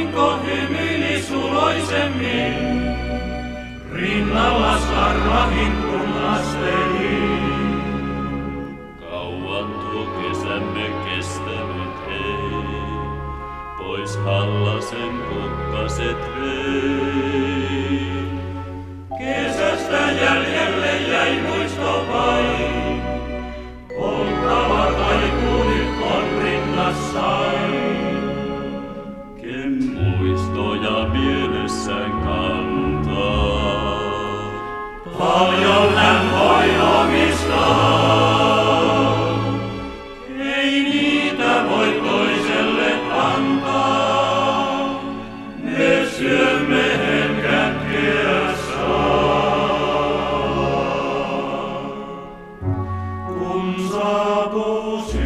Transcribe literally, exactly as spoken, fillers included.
aurinko hymyili suloisemmin, rinnallas arvahin punasteli. Kauan tuo kesämme kestänyt ei, pois Hallasen kukkaset vei. Kesästä jäljelle jäi muisto vain, polttava kaiku nyt on rinnassain. Ken muistoja mielessään kantaa, Paljon hän voi omistaa, ei niitä voi toiselle antaa. Me syömme hen kätkeä saa. Kun saapuu